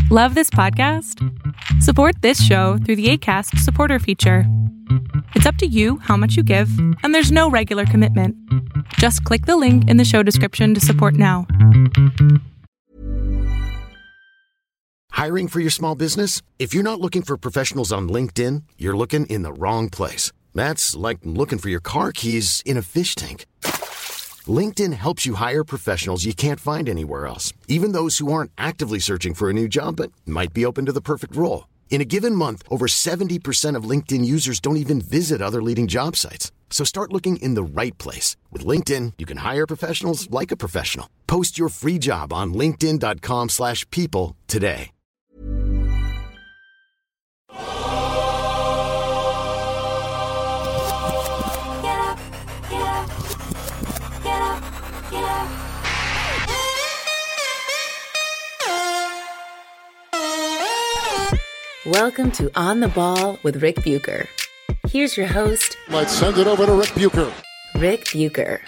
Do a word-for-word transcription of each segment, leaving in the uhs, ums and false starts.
Love this podcast? Support this show through the Acast supporter feature. It's up to you how much you give, and there's no regular commitment. Just click the link in the show description to support now. Hiring for your small business? If you're not looking for professionals on LinkedIn, you're looking in the wrong place. That's like looking for your car keys in a fish tank. LinkedIn helps you hire professionals you can't find anywhere else, even those who aren't actively searching for a new job but might be open to the perfect role. In a given month, over seventy percent of LinkedIn users don't even visit other leading job sites. So start looking in the right place. With LinkedIn, you can hire professionals like a professional. Post your free job on linkedin.com slash people today. Welcome to On the Ball with Rick Bucher. Here's your host. Let's send it over to Rick Bucher. Rick Bucher.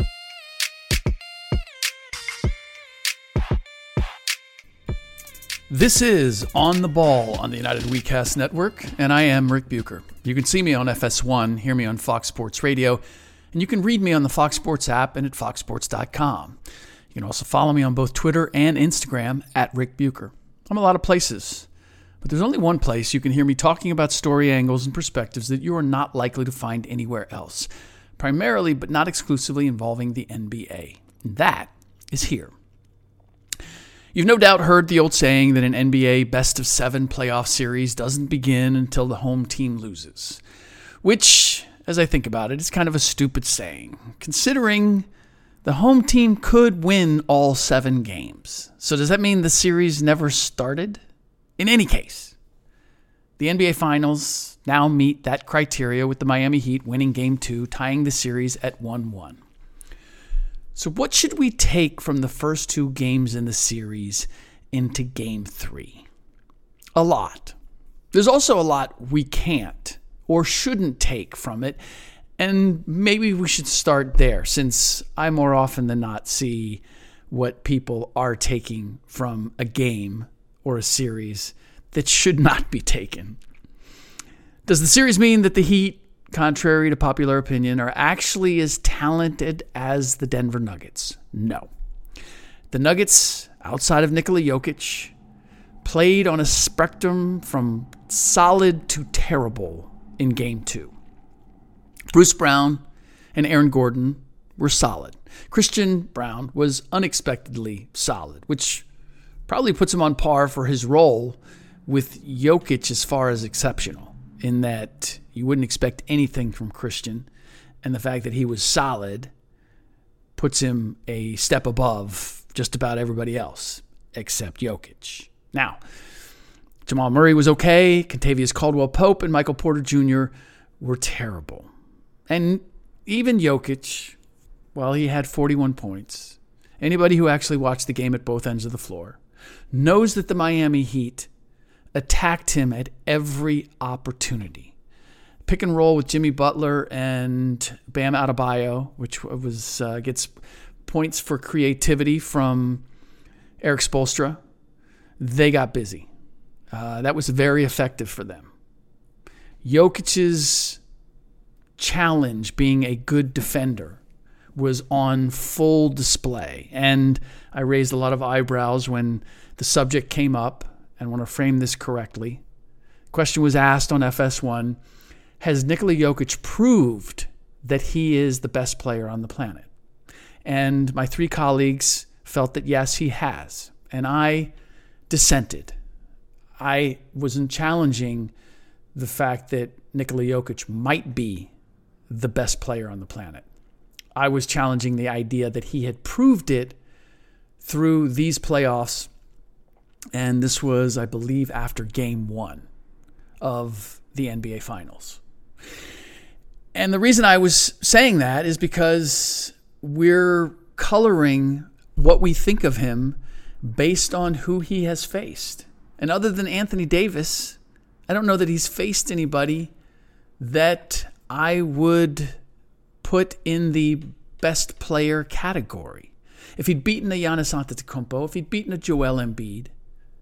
This is On the Ball on the United WeCast Network, and I am Rick Bucher. You can see me on F S one, hear me on Fox Sports Radio, and you can read me on the Fox Sports app and at fox sports dot com. You can also follow me on both Twitter and Instagram at Rick Bucher. I'm a lot of places. But there's only one place you can hear me talking about story angles and perspectives that you are not likely to find anywhere else, primarily but not exclusively involving the N B A. And that is here. You've no doubt heard the old saying that an N B A best-of-seven playoff series doesn't begin until the home team loses, which, as I think about it, is kind of a stupid saying, considering the home team could win all seven games. So does that mean the series never started? In any case, the N B A Finals now meet that criteria with the Miami Heat winning Game two, tying the series at one one. So what should we take from the first two games in the series into Game three? A lot. There's also a lot we can't or shouldn't take from it, and maybe we should start there, since I more often than not see what people are taking from a game or a series that should not be taken. Does the series mean that the Heat, contrary to popular opinion, are actually as talented as the Denver Nuggets? No. The Nuggets, outside of Nikola Jokic, played on a spectrum from solid to terrible in Game two. Bruce Brown and Aaron Gordon were solid. Christian Braun was unexpectedly solid, which probably puts him on par for his role with Jokic as far as exceptional, in that you wouldn't expect anything from Christian, and the fact that he was solid puts him a step above just about everybody else except Jokic. Now, Jamal Murray was okay, Kentavious Caldwell-Pope and Michael Porter Junior were terrible. And even Jokic, well, he had forty-one points. Anybody who actually watched the game at both ends of the floor knows that the Miami Heat attacked him at every opportunity. Pick and roll with Jimmy Butler and Bam Adebayo, which was uh, gets points for creativity from Eric Spoelstra. They got busy. Uh, that was very effective for them. Jokic's challenge, being a good defender, was on full display. And I raised a lot of eyebrows when the subject came up. I want to frame this correctly. The question was asked on F S one, has Nikola Jokic proved that he is the best player on the planet? And my three colleagues felt that yes, he has. And I dissented. I wasn't challenging the fact that Nikola Jokic might be the best player on the planet. I was challenging the idea that he had proved it through these playoffs, and this was, I believe, after game one of the N B A Finals. And the reason I was saying that is because we're coloring what we think of him based on who he has faced. And other than Anthony Davis, I don't know that he's faced anybody that I would put in the best player category. If he'd beaten a Giannis Antetokounmpo, if he'd beaten a Joel Embiid,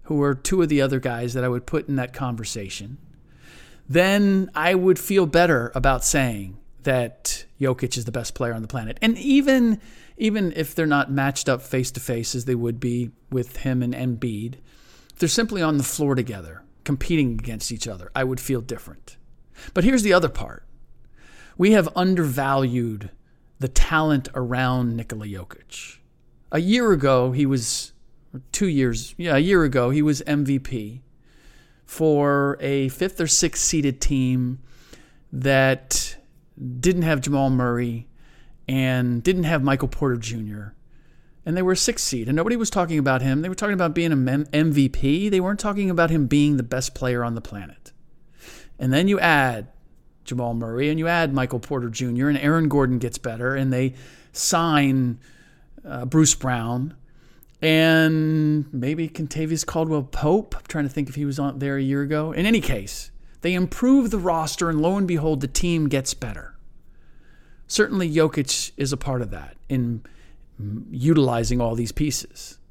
who are two of the other guys that I would put in that conversation, then I would feel better about saying that Jokic is the best player on the planet. And even, even if they're not matched up face-to-face as they would be with him and Embiid, if they're simply on the floor together, competing against each other, I would feel different. But here's the other part. We have undervalued the talent around Nikola Jokic. A year ago, he was, or two years, yeah, a year ago, he was M V P for a fifth or sixth seeded team that didn't have Jamal Murray and didn't have Michael Porter Junior And they were a sixth seed, and nobody was talking about him. They were talking about being an M V P. They weren't talking about him being the best player on the planet. And then you add Jamal Murray, and you add Michael Porter Junior, and Aaron Gordon gets better, and they sign uh, Bruce Brown, and maybe Kentavious Caldwell-Pope. I'm trying to think if he was on there a year ago. In any case, they improve the roster, and lo and behold, the team gets better. Certainly, Jokic is a part of that in utilizing all these pieces.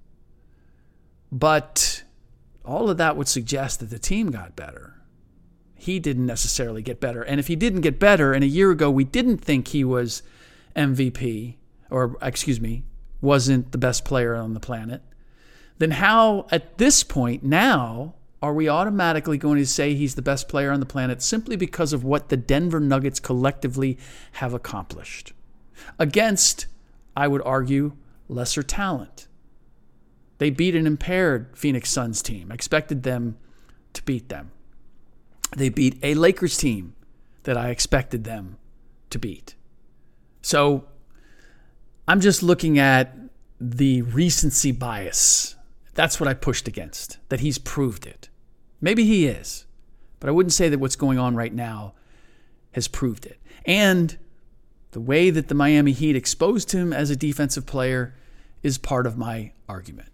But all of that would suggest that the team got better. He didn't necessarily get better. And if he didn't get better, and a year ago we didn't think he was M V P, or excuse me, wasn't the best player on the planet, then how at this point now are we automatically going to say he's the best player on the planet simply because of what the Denver Nuggets collectively have accomplished? Against, I would argue, lesser talent. They beat an impaired Phoenix Suns team. I expected them to beat them. They beat a Lakers team that I expected them to beat. So I'm just looking at the recency bias. That's what I pushed against, that he's proved it. Maybe he is, but I wouldn't say that what's going on right now has proved it. And the way that the Miami Heat exposed him as a defensive player is part of my argument.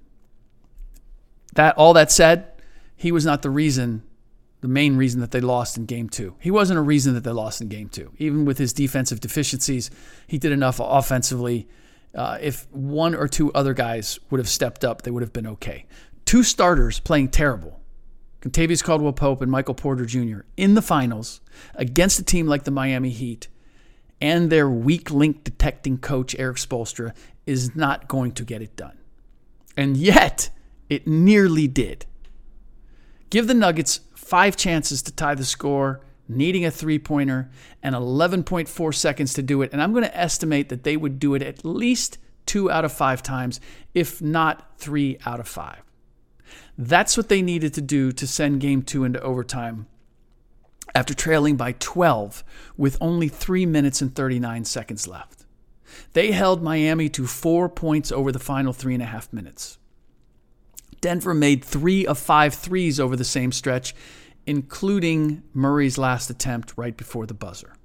That all that said, he was not the reason the main reason that they lost in game two. He wasn't a reason that they lost in game two. Even with his defensive deficiencies, he did enough offensively. Uh, if one or two other guys would have stepped up, they would have been okay. Two starters playing terrible, Kentavious Caldwell-Pope and Michael Porter Junior, in the finals against a team like the Miami Heat and their weak link detecting coach, Erik Spoelstra, is not going to get it done. And yet, it nearly did. Give the Nuggets five chances to tie the score, needing a three-pointer, and eleven point four seconds to do it. And I'm going to estimate that they would do it at least two out of five times, if not three out of five. That's what they needed to do to send game two into overtime after trailing by twelve with only three minutes and thirty-nine seconds left. They held Miami to four points over the final three and a half minutes. Denver made three of five threes over the same stretch, including Murray's last attempt right before the buzzer.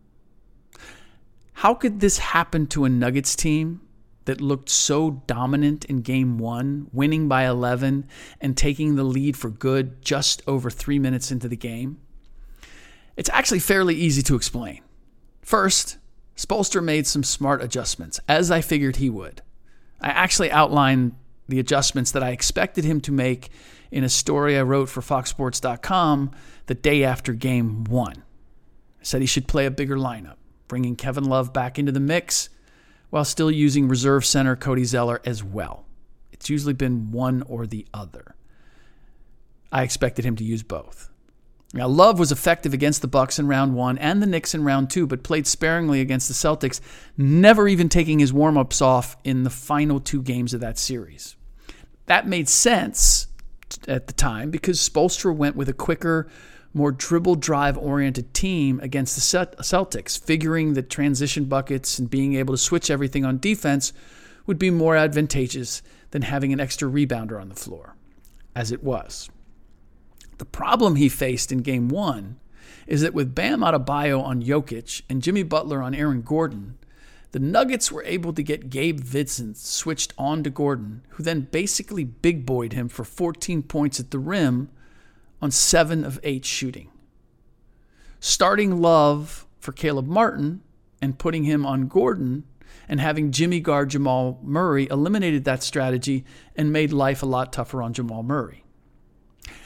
How could this happen to a Nuggets team that looked so dominant in game one, winning by eleven and taking the lead for good just over three minutes into the game? It's actually fairly easy to explain. First, Spoelstra made some smart adjustments, as I figured he would. I actually outlined the adjustments that I expected him to make in a story I wrote for Fox Sports dot com the day after game one. I said he should play a bigger lineup, bringing Kevin Love back into the mix while still using reserve center Cody Zeller as well. It's usually been one or the other. I expected him to use both. Now, Love was effective against the Bucks in round one and the Knicks in round two, but played sparingly against the Celtics, never even taking his warm-ups off in the final two games of that series. That made sense at the time because Spoelstra went with a quicker, more dribble drive-oriented team against the Celtics, figuring that transition buckets and being able to switch everything on defense would be more advantageous than having an extra rebounder on the floor, as it was. The problem he faced in game one is that with Bam Adebayo on Jokic and Jimmy Butler on Aaron Gordon, the Nuggets were able to get Gabe Vincent switched on to Gordon, who then basically big-boyed him for fourteen points at the rim on seven of eight shooting. Starting Love for Caleb Martin and putting him on Gordon and having Jimmy guard Jamal Murray eliminated that strategy and made life a lot tougher on Jamal Murray.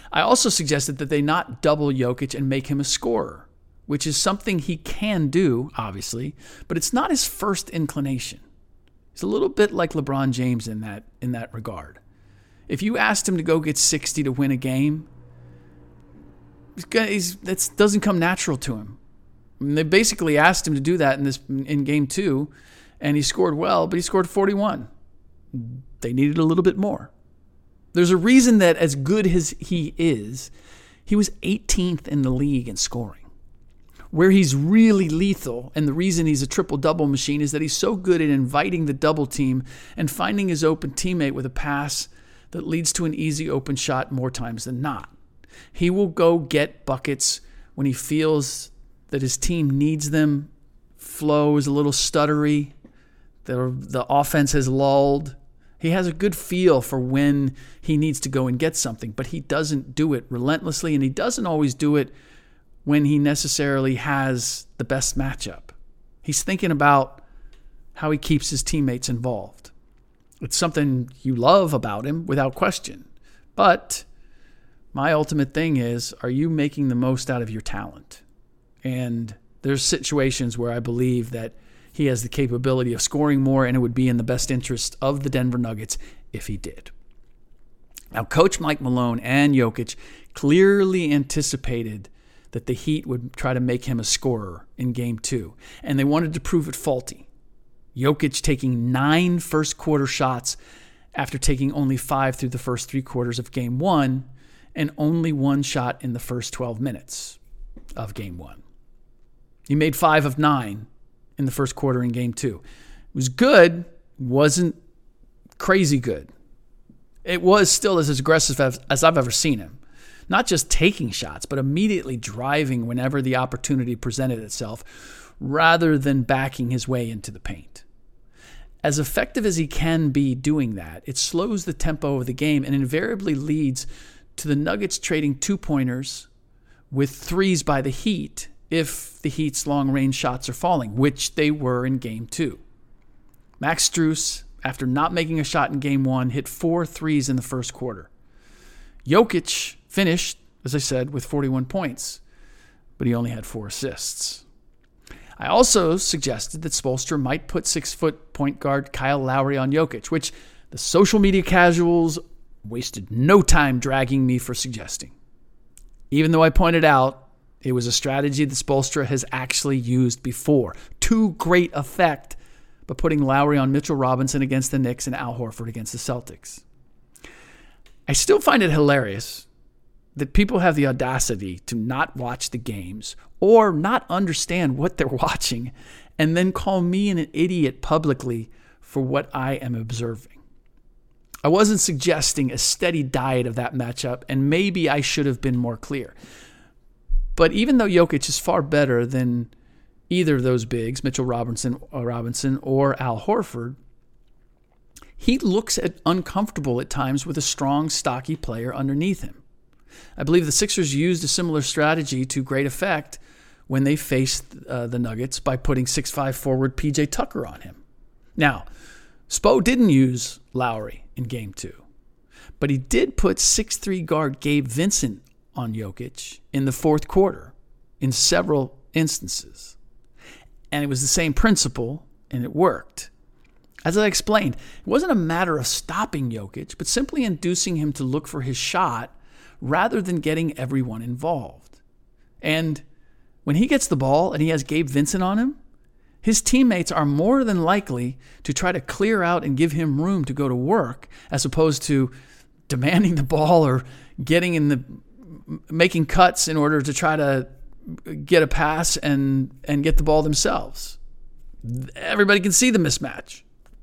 I also suggested that they not double Jokic and make him a scorer, which is something he can do, obviously, but it's not his first inclination. He's a little bit like LeBron James in that in that regard. If you asked him to go get sixty to win a game, he's, that doesn't come natural to him. I mean, they basically asked him to do that in this in game two, and he scored well, but he scored forty-one. They needed a little bit more. There's a reason that as good as he is, he was eighteenth in the league in scoring. Where he's really lethal, and the reason he's a triple-double machine, is that he's so good at inviting the double team and finding his open teammate with a pass that leads to an easy open shot more times than not. He will go get buckets when he feels that his team needs them. Flow is a little stuttery. The, the offense has lulled. He has a good feel for when he needs to go and get something, but he doesn't do it relentlessly, and he doesn't always do it when he necessarily has the best matchup. He's thinking about how he keeps his teammates involved. It's something you love about him, without question. But my ultimate thing is, are you making the most out of your talent? And there's situations where I believe that he has the capability of scoring more, and it would be in the best interest of the Denver Nuggets if he did. Now, Coach Mike Malone and Jokic clearly anticipated that the Heat would try to make him a scorer in game two, and they wanted to prove it faulty. Jokic taking nine first-quarter shots after taking only five through the first three quarters of game one, and only one shot in the first twelve minutes of game one. He made five of nine in the first quarter in game two. It was good, wasn't crazy good. It was still as aggressive as, as I've ever seen him. Not just taking shots, but immediately driving whenever the opportunity presented itself, rather than backing his way into the paint. As effective as he can be doing that, it slows the tempo of the game and invariably leads to the Nuggets trading two-pointers with threes by the Heat if the Heat's long-range shots are falling, which they were in game two. Max Strus, after not making a shot in game one, hit four threes in the first quarter. Jokic finished, as I said, with forty-one points, but he only had four assists. I also suggested that Spoelstra might put six-foot point guard Kyle Lowry on Jokic, which the social media casuals wasted no time dragging me for suggesting. Even though I pointed out it was a strategy that Spoelstra has actually used before, to great effect, but putting Lowry on Mitchell Robinson against the Knicks and Al Horford against the Celtics. I still find it hilarious that people have the audacity to not watch the games or not understand what they're watching and then call me an idiot publicly for what I am observing. I wasn't suggesting a steady diet of that matchup, and maybe I should have been more clear. But even though Jokic is far better than either of those bigs, Mitchell Robinson or Robinson or Al Horford, he looks at uncomfortable at times with a strong, stocky player underneath him. I believe the Sixers used a similar strategy to great effect when they faced uh, the Nuggets by putting six five forward P J Tucker on him. Now, Spo didn't use Lowry in game two, but he did put six three guard Gabe Vincent on Jokic in the fourth quarter in several instances. And it was the same principle, and it worked. As I explained, it wasn't a matter of stopping Jokic, but simply inducing him to look for his shot rather than getting everyone involved. And when he gets the ball and he has Gabe Vincent on him, his teammates are more than likely to try to clear out and give him room to go to work, as opposed to demanding the ball or getting in the making cuts in order to try to get a pass and and get the ball themselves. Everybody can see the mismatch.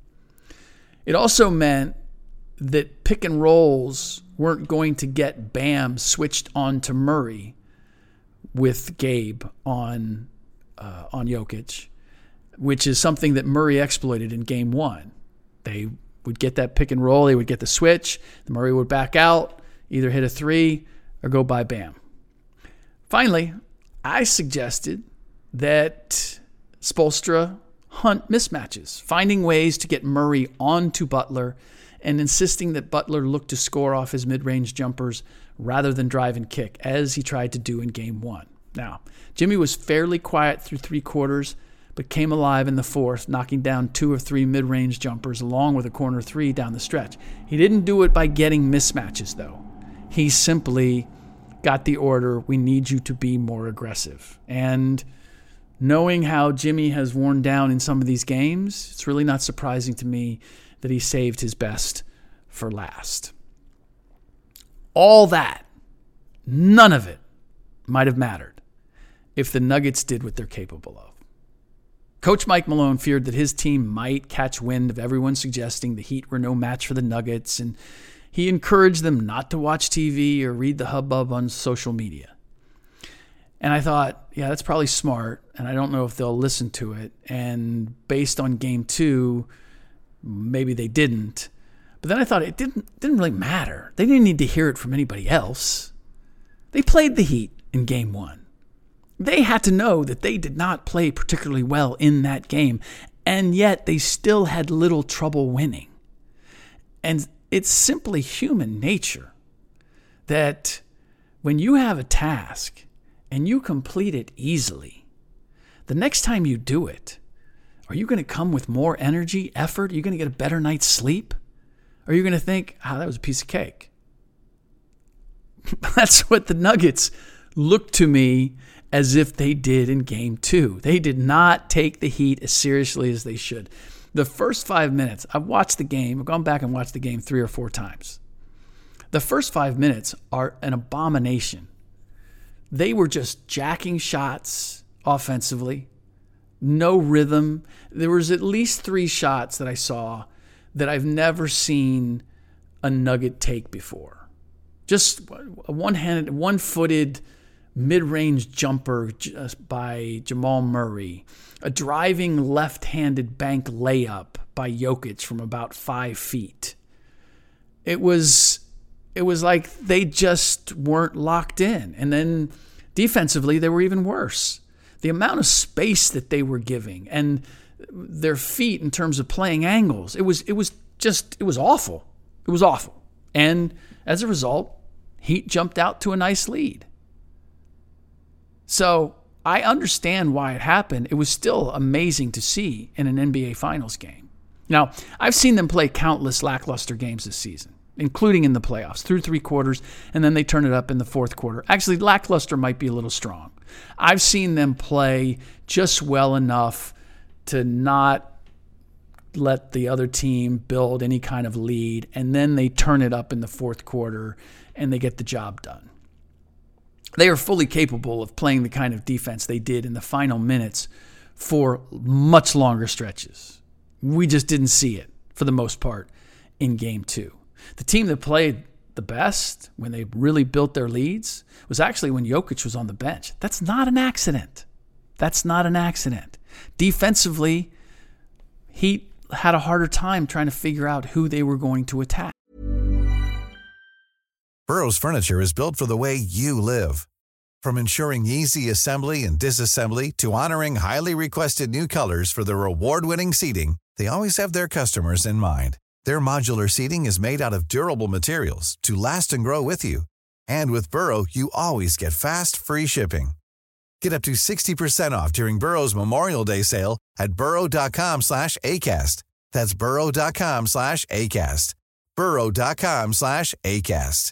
It also meant that pick and rolls weren't going to get Bam switched on to Murray with Gabe on uh, on Jokic, which is something that Murray exploited in game one. They would get that pick and roll, they would get the switch, the Murray would back out, either hit a three or go by Bam. Finally, I suggested that Spoelstra hunt mismatches, finding ways to get Murray onto Butler and insisting that Butler look to score off his mid-range jumpers rather than drive and kick, as he tried to do in game one. Now, Jimmy was fairly quiet through three quarters, but came alive in the fourth, knocking down two or three mid-range jumpers along with a corner three down the stretch. He didn't do it by getting mismatches, though. He simply got the order, we need you to be more aggressive. And knowing how Jimmy has worn down in some of these games, it's really not surprising to me that he saved his best for last. All that, none of it, might have mattered if the Nuggets did what they're capable of. Coach Mike Malone feared that his team might catch wind of everyone suggesting the Heat were no match for the Nuggets, and he encouraged them not to watch T V or read the hubbub on social media. And I thought, yeah, that's probably smart, and I don't know if they'll listen to it. And based on game two, maybe they didn't. But then I thought it didn't didn't really matter. They didn't need to hear it from anybody else. They played the Heat in game one. They had to know that they did not play particularly well in that game, and yet they still had little trouble winning. And it's simply human nature that when you have a task and you complete it easily, the next time you do it, are you going to come with more energy, effort? Are you going to get a better night's sleep? Or are you going to think, ah, oh, that was a piece of cake? That's what the Nuggets looked to me as if they did in game two. They did not take the Heat as seriously as they should. The first five minutes, I've watched the game, I've gone back and watched the game three or four times. The first five minutes are an abomination. They were just jacking shots offensively, no rhythm. There was at least three shots that I saw that I've never seen a Nugget take before. Just a one-handed, one-footed mid-range jumper by Jamal Murray, a driving left-handed bank layup by Jokic from about five feet. It was it was like they just weren't locked in. And then defensively, they were even worse. The amount of space that they were giving and their feet in terms of playing angles, it was it was just it was awful. It was awful. And as a result, Heat jumped out to a nice lead. So I understand why it happened. It was still amazing to see in an N B A Finals game. Now, I've seen them play countless lackluster games this season, including in the playoffs, through three quarters, and then they turn it up in the fourth quarter. Actually, lackluster might be a little strong. I've seen them play just well enough to not let the other team build any kind of lead, and then they turn it up in the fourth quarter, and they get the job done. They are fully capable of playing the kind of defense they did in the final minutes for much longer stretches. We just didn't see it, for the most part, in game two. The team that played the best when they really built their leads was actually when Jokic was on the bench. That's not an accident. That's not an accident. Defensively, Heat had a harder time trying to figure out who they were going to attack. Burrow's furniture is built for the way you live. From ensuring easy assembly and disassembly to honoring highly requested new colors for their award-winning seating, they always have their customers in mind. Their modular seating is made out of durable materials to last and grow with you. And with Burrow, you always get fast, free shipping. Get up to sixty percent off during Burrow's Memorial Day sale at burrow.com slash ACAST. That's burrow.com slash ACAST. burrow.com slash ACAST.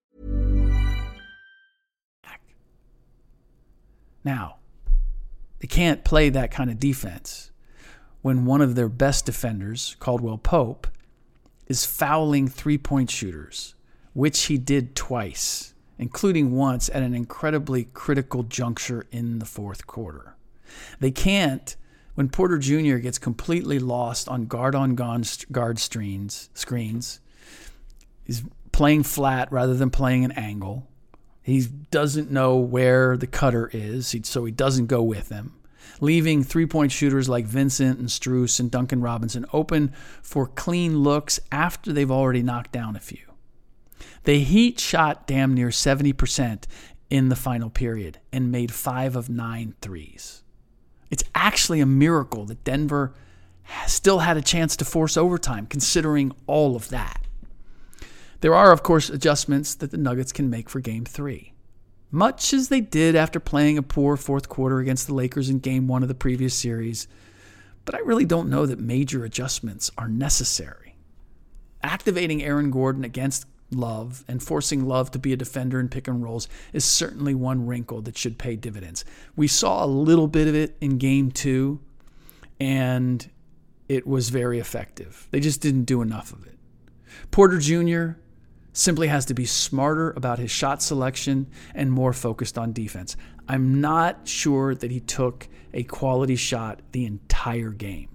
Now, they can't play that kind of defense when one of their best defenders, Caldwell Pope, is fouling three-point shooters, which he did twice, including once at an incredibly critical juncture in the fourth quarter. They can't when Porter Junior gets completely lost on guard-on-guard screens, screens. He's playing flat rather than playing an angle. He doesn't know where the cutter is, so he doesn't go with them, leaving three-point shooters like Vincent and Strus and Duncan Robinson open for clean looks after they've already knocked down a few. The Heat shot damn near seventy percent in the final period and made five of nine threes. It's actually a miracle that Denver still had a chance to force overtime, considering all of that. There are, of course, adjustments that the Nuggets can make for Game three. Much as they did after playing a poor fourth quarter against the Lakers in Game one of the previous series. But I really don't know that major adjustments are necessary. Activating Aaron Gordon against Love and forcing Love to be a defender in pick and rolls is certainly one wrinkle that should pay dividends. We saw a little bit of it in Game two, and it was very effective. They just didn't do enough of it. Porter Junior simply has to be smarter about his shot selection and more focused on defense. I'm not sure that he took a quality shot the entire game.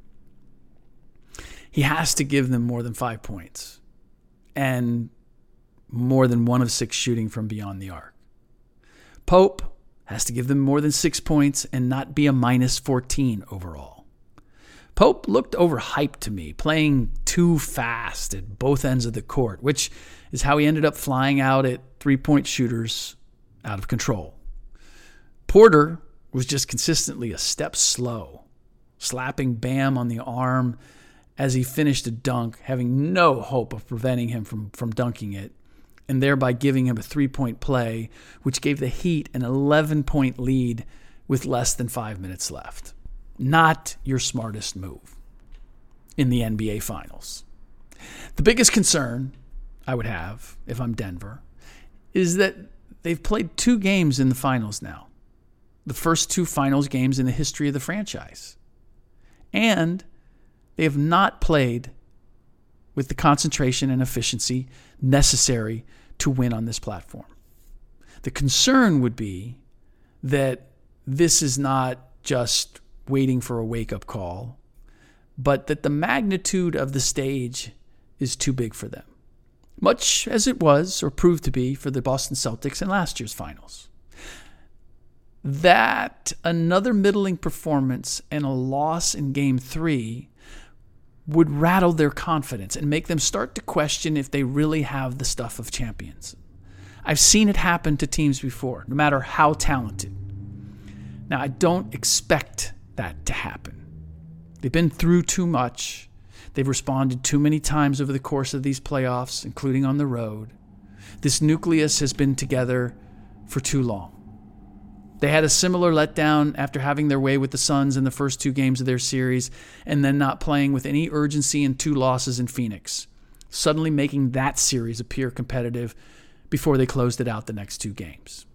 He has to give them more than five points and more than one of six shooting from beyond the arc. Pope has to give them more than six points and not be a minus fourteen overall. Pope looked overhyped to me, playing too fast at both ends of the court, which is how he ended up flying out at three-point shooters out of control. Porter was just consistently a step slow, slapping Bam on the arm as he finished a dunk, having no hope of preventing him from, from dunking it, and thereby giving him a three-point play, which gave the Heat an eleven-point lead with less than five minutes left. Not your smartest move in the N B A Finals. The biggest concern I would have if I'm Denver is that they've played two games in the finals now. The first two finals games in the history of the franchise. And they have not played with the concentration and efficiency necessary to win on this platform. The concern would be that this is not just waiting for a wake-up call, but that the magnitude of the stage is too big for them, much as it was or proved to be for the Boston Celtics in last year's finals. That another middling performance and a loss in Game three would rattle their confidence and make them start to question if they really have the stuff of champions. I've seen it happen to teams before, no matter how talented. Now, I don't expect that to happen. They've been through too much. They've responded too many times over the course of these playoffs, including on the road. This nucleus has been together for too long. They had a similar letdown after having their way with the Suns in the first two games of their series and then not playing with any urgency in two losses in Phoenix, suddenly making that series appear competitive before they closed it out the next two games.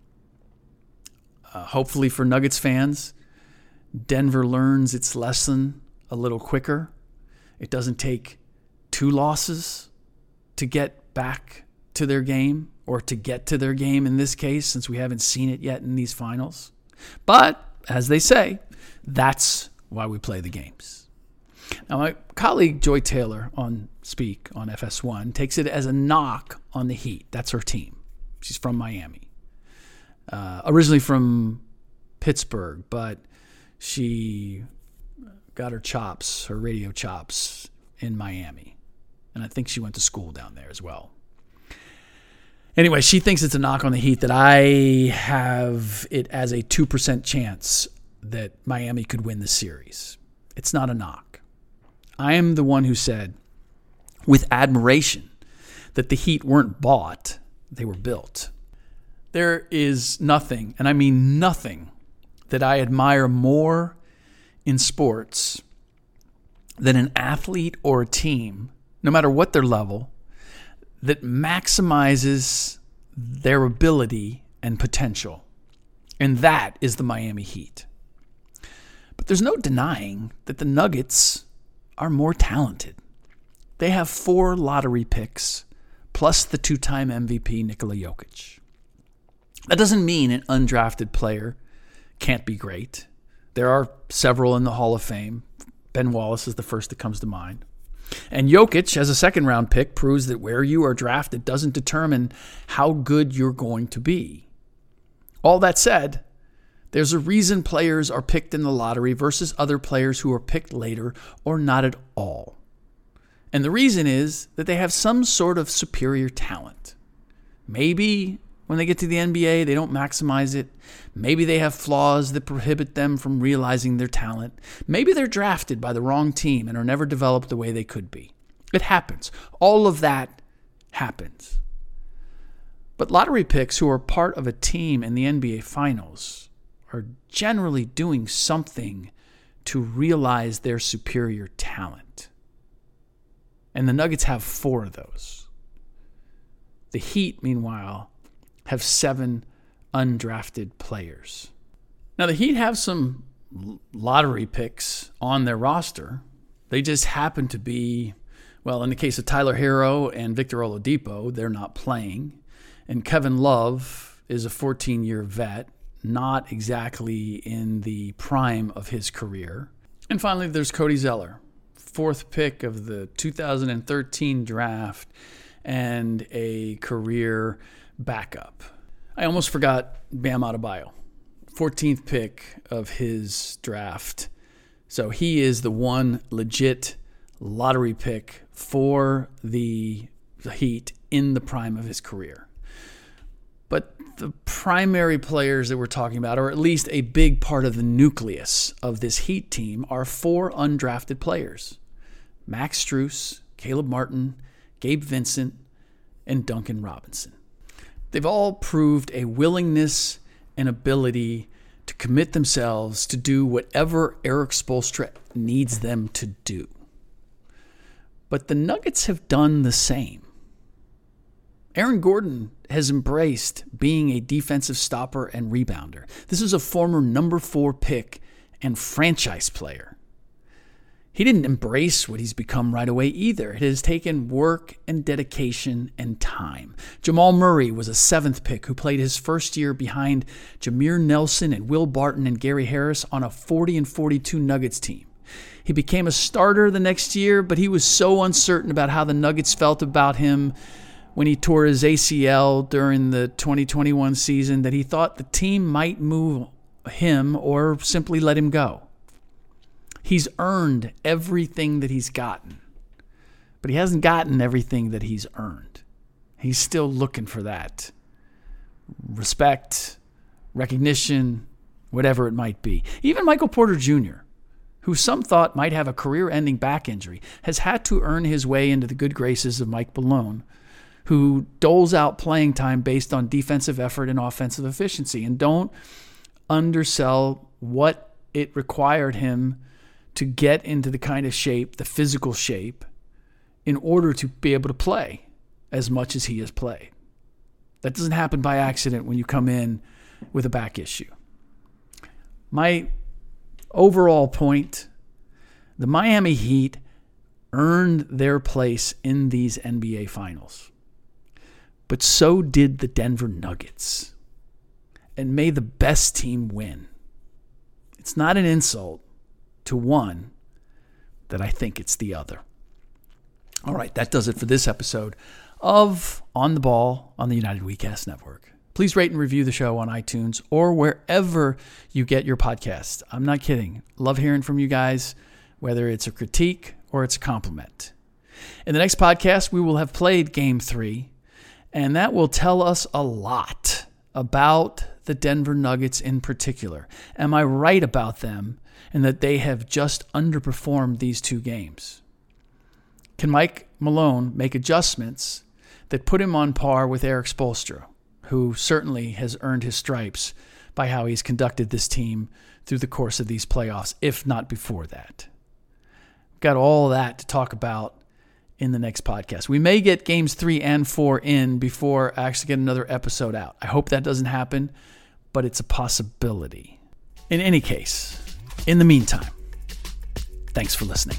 Uh, hopefully for Nuggets fans, Denver learns its lesson a little quicker. It doesn't take two losses to get back to their game, or to get to their game in this case, since we haven't seen it yet in these finals. But, as they say, that's why we play the games. Now, my colleague Joy Taylor on Speak on F S one takes it as a knock on the Heat. That's her team. She's from Miami. Uh, originally from Pittsburgh, but she got her chops, her radio chops, in Miami. And I think she went to school down there as well. Anyway, she thinks it's a knock on the Heat that I have it as a two percent chance that Miami could win the series. It's not a knock. I am the one who said, with admiration, that the Heat weren't bought, they were built. There is nothing, and I mean nothing, that I admire more in sports than an athlete or a team, no matter what their level, that maximizes their ability and potential. And that is the Miami Heat. But there's no denying that the Nuggets are more talented. They have four lottery picks, plus the two-time M V P Nikola Jokic. That doesn't mean an undrafted player can't be great. There are several in the Hall of Fame. Ben Wallace is the first that comes to mind. And Jokic, as a second-round pick, proves that where you are drafted doesn't determine how good you're going to be. All that said, there's a reason players are picked in the lottery versus other players who are picked later or not at all. And the reason is that they have some sort of superior talent. Maybe when they get to the N B A, they don't maximize it. Maybe they have flaws that prohibit them from realizing their talent. Maybe they're drafted by the wrong team and are never developed the way they could be. It happens. All of that happens. But lottery picks who are part of a team in the N B A Finals are generally doing something to realize their superior talent. And the Nuggets have four of those. The Heat, meanwhile, have seven undrafted players. Now, the Heat have some lottery picks on their roster. They just happen to be, well, in the case of Tyler Hero and Victor Oladipo, they're not playing. And Kevin Love is a fourteen-year vet, not exactly in the prime of his career. And finally, there's Cody Zeller, fourth pick of the two thousand thirteen draft and a career backup. I almost forgot Bam Adebayo, fourteenth pick of his draft. So he is the one legit lottery pick for the Heat in the prime of his career. But the primary players that we're talking about, or at least a big part of the nucleus of this Heat team, are four undrafted players: Max Strus, Caleb Martin, Gabe Vincent, and Duncan Robinson. They've all proved a willingness and ability to commit themselves to do whatever Erik Spoelstra needs them to do. But the Nuggets have done the same. Aaron Gordon has embraced being a defensive stopper and rebounder. This is a former number four pick and franchise player. He didn't embrace what he's become right away either. It has taken work and dedication and time. Jamal Murray was a seventh pick who played his first year behind Jameer Nelson and Will Barton and Gary Harris on a forty and forty-two Nuggets team. He became a starter the next year, but he was so uncertain about how the Nuggets felt about him when he tore his A C L during the twenty twenty-one season that he thought the team might move him or simply let him go. He's earned everything that he's gotten, but he hasn't gotten everything that he's earned. He's still looking for that respect, recognition, whatever it might be. Even Michael Porter Junior, who some thought might have a career-ending back injury, has had to earn his way into the good graces of Mike Malone, who doles out playing time based on defensive effort and offensive efficiency. And don't undersell what it required him to get into the kind of shape, the physical shape, in order to be able to play as much as he has played. That doesn't happen by accident when you come in with a back issue. My overall point, the Miami Heat earned their place in these N B A Finals. But so did the Denver Nuggets. And may the best team win. It's not an insult to one that I think it's the other. All right, that does it for this episode of On the Ball on the United WeCast Network. Please rate and review the show on iTunes or wherever you get your podcasts. I'm not kidding. Love hearing from you guys, whether it's a critique or it's a compliment. In the next podcast, we will have played Game three, and that will tell us a lot about the Denver Nuggets in particular. Am I right about them and that they have just underperformed these two games? Can Mike Malone make adjustments that put him on par with Erik Spoelstra, who certainly has earned his stripes by how he's conducted this team through the course of these playoffs, if not before that? Got all that to talk about in the next podcast. We may get games three and four in before I actually get another episode out. I hope that doesn't happen, but it's a possibility. In any case, in the meantime, thanks for listening.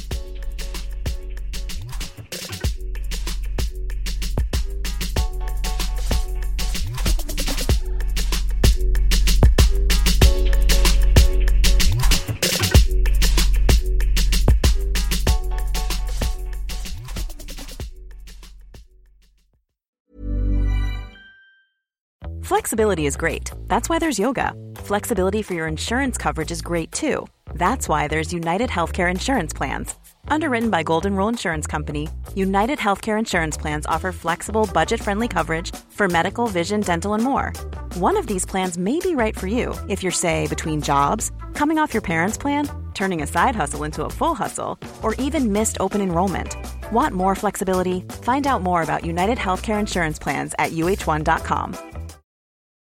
Flexibility is great. That's why there's yoga. Flexibility for your insurance coverage is great too. That's why there's United Healthcare Insurance Plans. Underwritten by Golden Rule Insurance Company, United Healthcare Insurance Plans offer flexible, budget-friendly coverage for medical, vision, dental, and more. One of these plans may be right for you if you're, say, between jobs, coming off your parents' plan, turning a side hustle into a full hustle, or even missed open enrollment. Want more flexibility? Find out more about United Healthcare Insurance Plans at U H one dot com.